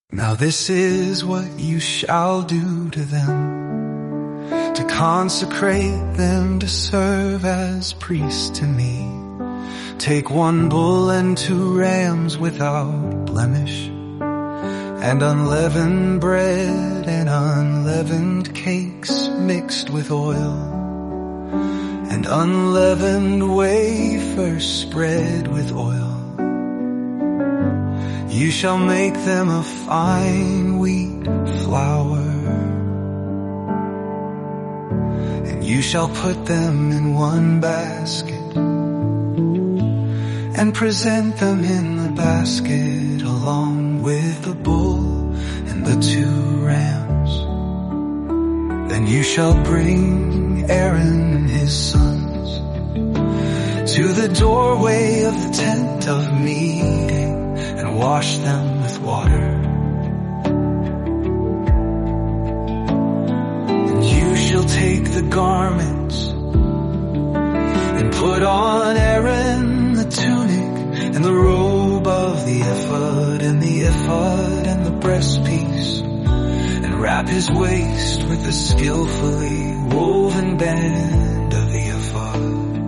Now this is what you shall do to them, to consecrate them to serve as priests to me. Take 1 bull and 2 rams without blemish, and unleavened bread and unleavened cakes mixed with oil, and unleavened wafers spread with oil. You shall make them of fine wheat flour, and you shall put them in 1 basket, and present them in the basket along with the bull and the 2 rams. Then you shall bring Aaron and his sons to the doorway of the tent of meeting, and wash them with water. And you shall take the garments and put on Aaron the tunic and the robe of the ephod and the breastpiece, and wrap his waist with the skillfully woven band of the ephod.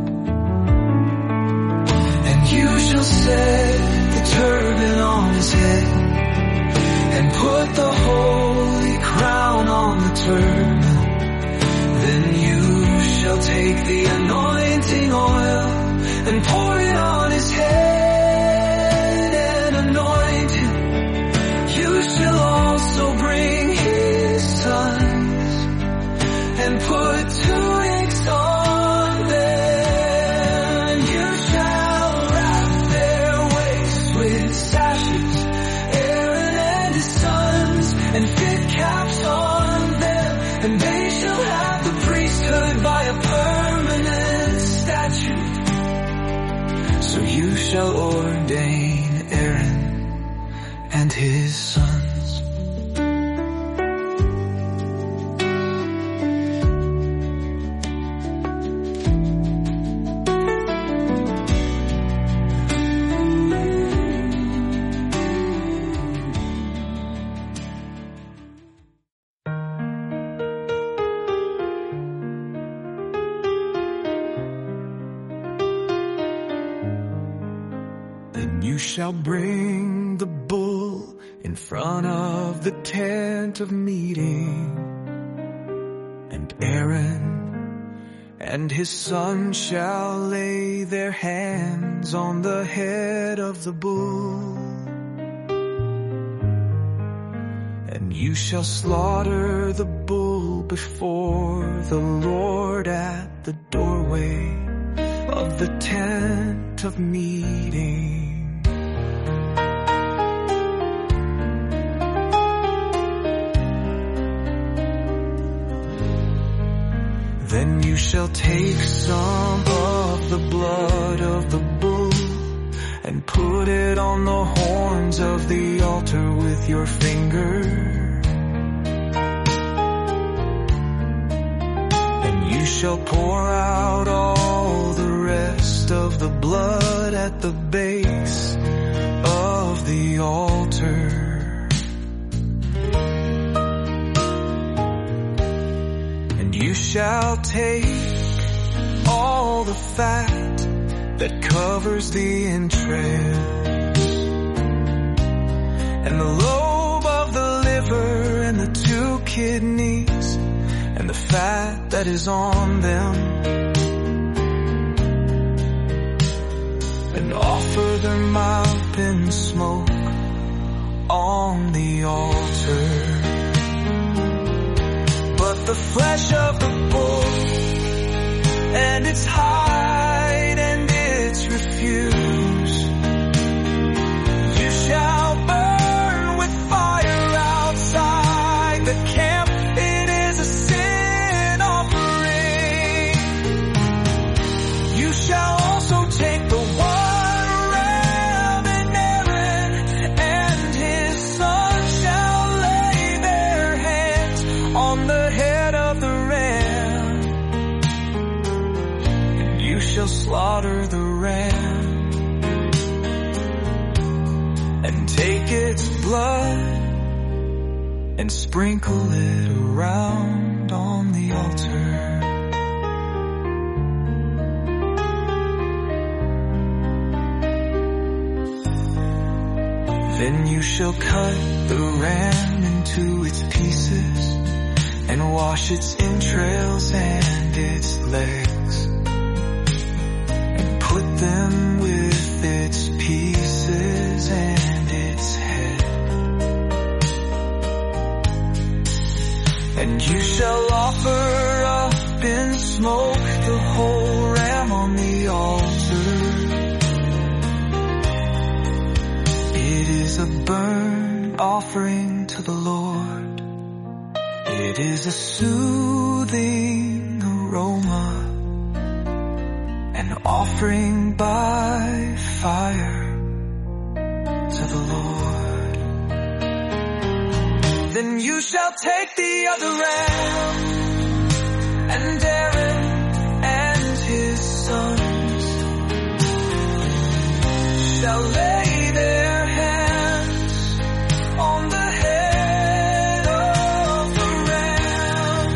And you shall set the turban on his head, and put the holy crown on the turban. Then you shall take the anointing oil and pour it on his head and anoint him. You shall also bring his sons and put tunics on them. You shall wrap their waists with sashes, Aaron and his sons, and fit caps on them, and they shall have the priesthood by a permanent statute. So you shall ordain Aaron and his sons. You shall bring the bull in front of the tent of meeting, and Aaron and his son shall lay their hands on the head of the bull. And you shall slaughter the bull before the Lord at the doorway of the tent of meeting. Then you shall take some of the blood of the bull and put it on the horns of the altar with your finger. And you shall pour out all the rest of the blood at the base of the altar. You shall take all the fat that covers the entrails, and the lobe of the liver, and the 2 kidneys, and the fat that is on them, and offer them up in smoke on the altar. But the flesh of the bull and its hide and its refuse you shall burn with fire outside the camp. It is a sin offering. You shall also take the 1 ram, and Aaron and his son shall lay their hands on the head of the ram, and you shall slaughter the ram and take its blood and sprinkle it around on the altar. Then you shall cut the ram into its pieces and wash its entrails and its legs, and put them with its pieces and its head. And you shall offer up in smoke the whole ram on the altar. It is a burnt offering to the Lord. It is a soothing aroma, an offering by fire to the Lord. Then you shall take the other ram, and Aaron and his sons shall lay their hands on the head of the ram,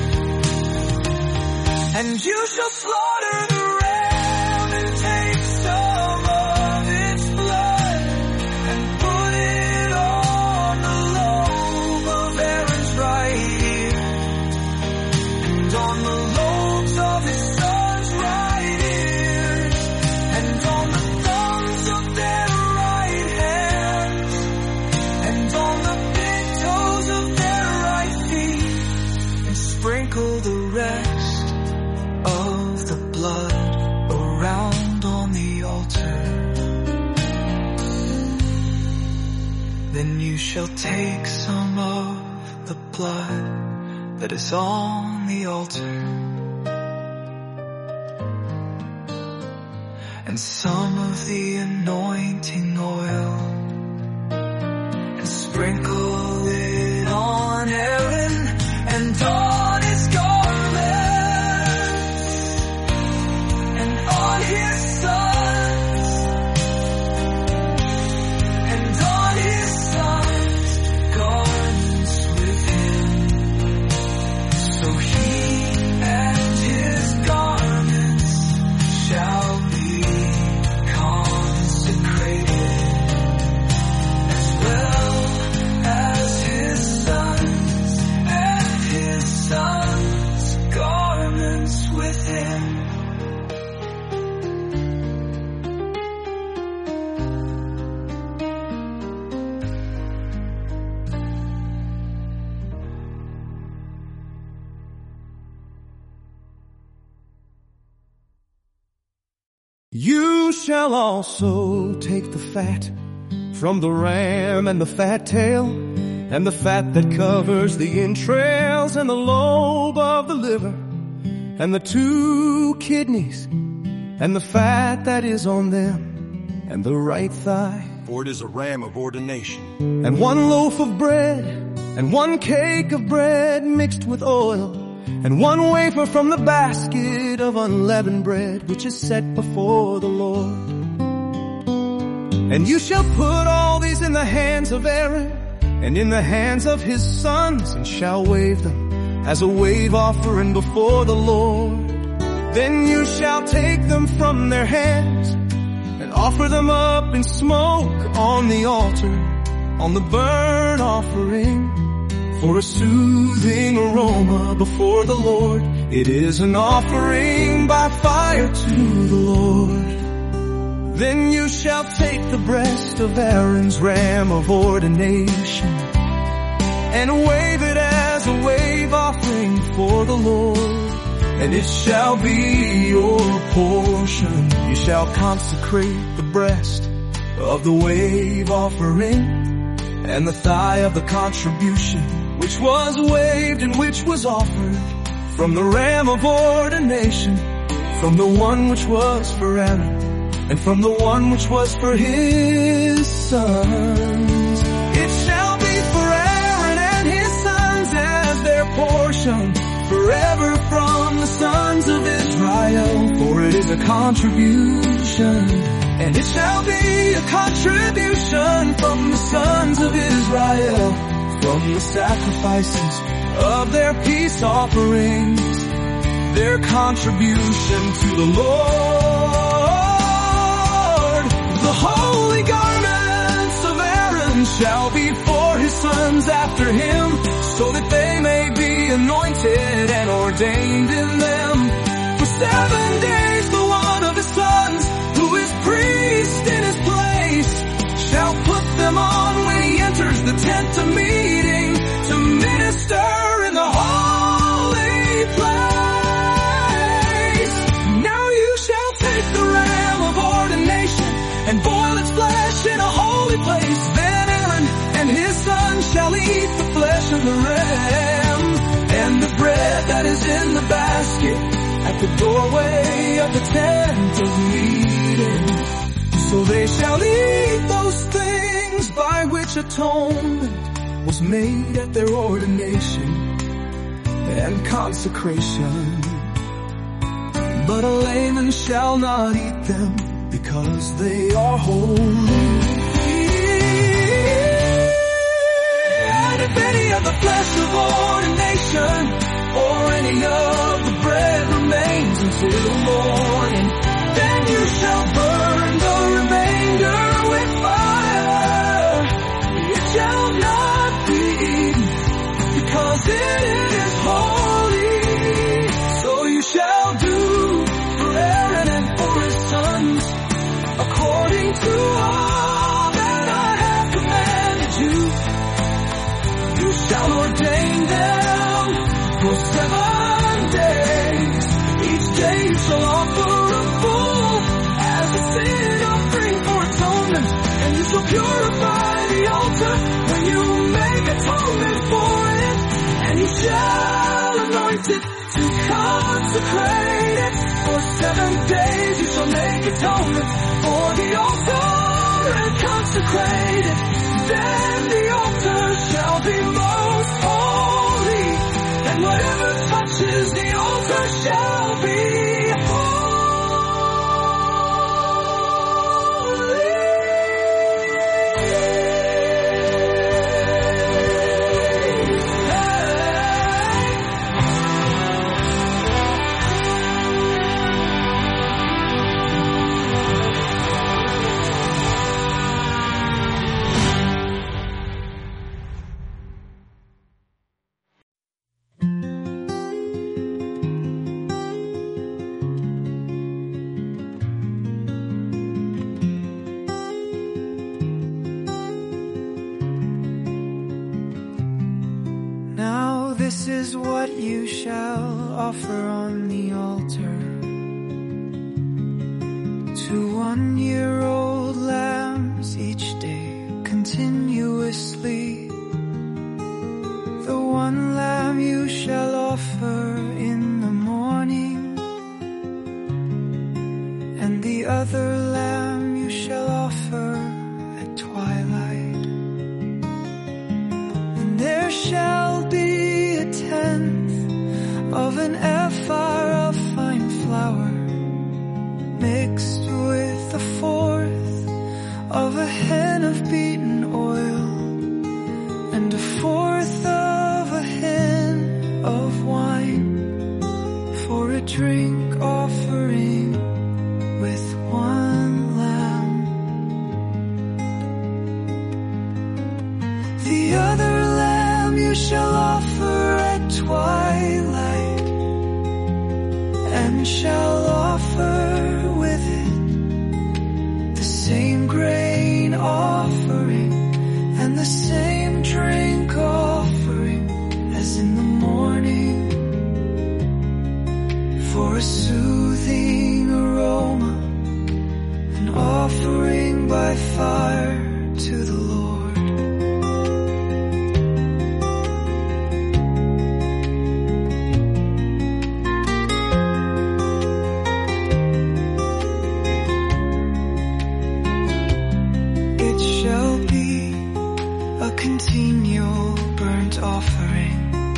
and you shall slaughter the ram and take some of its blood and put it on the lobe of Aaron's right ear, and on the lobes of his sons' right ears, and on the thumbs of their right hands, and on the big toes of their right feet, and sprinkle the rest of the blood around on the altar. Then you shall take some of the blood that is on the altar, and some of the anointing oil, and sprinkle it on Aaron and on his garments, and on his sons, and on his sons' garments with him. So he and his garments shall be consecrated, as well as his sons and his sons' garments with him. You shall also take the fat from the ram and the fat tail, and the fat that covers the entrails, and the lobe of the liver, and the 2 kidneys, and the fat that is on them, and the right thigh. For it is a ram of ordination. And 1 loaf of bread, and 1 cake of bread mixed with oil, and 1 wafer from the basket of unleavened bread, which is set before the Lord. And you shall put all these in the hands of Aaron, and in the hands of his sons, and shall wave them as a wave offering before the Lord. Then you shall take them from their hands, and offer them up in smoke on the altar, on the burnt offering, for a soothing aroma before the Lord. It is an offering by fire to the Lord. Then you shall take the breast of Aaron's ram of ordination, and wave it as a wave offering for the Lord. And it shall be your portion. You shall consecrate the breast of the wave offering, and the thigh of the contribution, which was waved and which was offered from the ram of ordination, from the one which was for Aaron, and from the one which was for his sons. It shall be for Aaron and his sons as their portion forever from the sons of Israel, for it is a contribution. And it shall be a contribution from the sons of Israel, from the sacrifices of their peace offerings, their contribution to the Lord. The holy garments of Aaron shall be for his sons after him, so that they may be anointed and ordained in them. For 7 days the one of his sons, who is priest in his place, shall put them on when he enters the tent of meeting, to minister in the holy place. Now you shall take the ram of ordination and boil its flesh in a holy place. Then Aaron and his son shall eat the flesh of the ram and the bread that is in the basket at the doorway of the tent of meeting. So they shall eat those things by which atonement was made at their ordination and consecration. But a layman shall not eat them, because they are holy. And if any of the flesh of ordination or any of the bread remains until morning, then you shall burn the remainder with fire. It shall not be eaten, because it is holy. So you shall do for Aaron and for his sons, according to all that I have commanded you. You shall ordain them for 7 days. Each day you shall offer a bull as a sin offering for atonement, and you shall purify the altar when you make atonement for it, and you shall anoint it to consecrate it. For 7 days you shall make atonement for the altar and consecrate it. Then the altar shall be most holy, and whatever touches the altar shall be holy. This is what you shall offer on the altar: 2 one-year-old lambs each day continuously. The one lamb you shall offer in the morning, and the other lamb you shall offer at twilight. And there shall be 1/10 of an ephah of fine flour, mixed with 1/4 of a hin of beaten oil, and 1/4 of a hin of wine, for a drink offering with 1 lamb. The other lamb you shall offer at twilight, and shall offer with it the same grain offering and the same drink offering as in the morning, for a soothing aroma, an offering by fire to the Lord. Continual burnt offering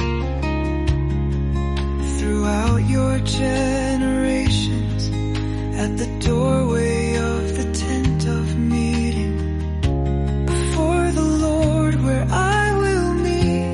throughout your generations, at the doorway of the tent of meeting, before the Lord, where I will meet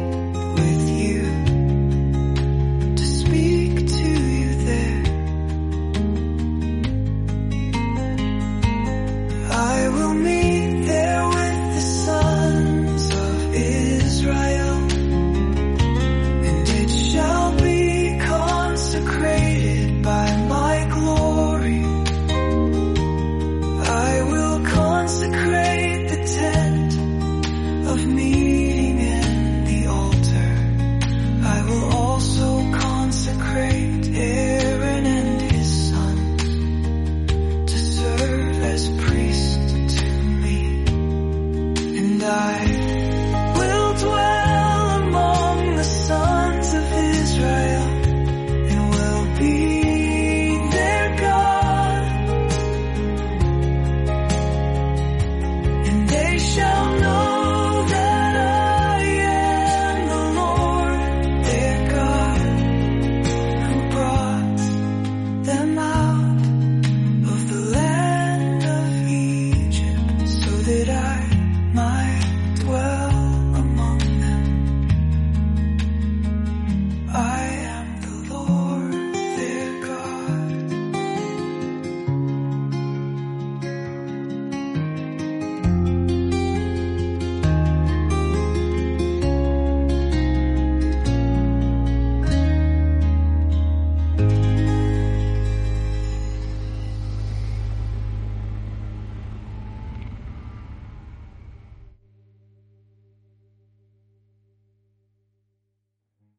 that I might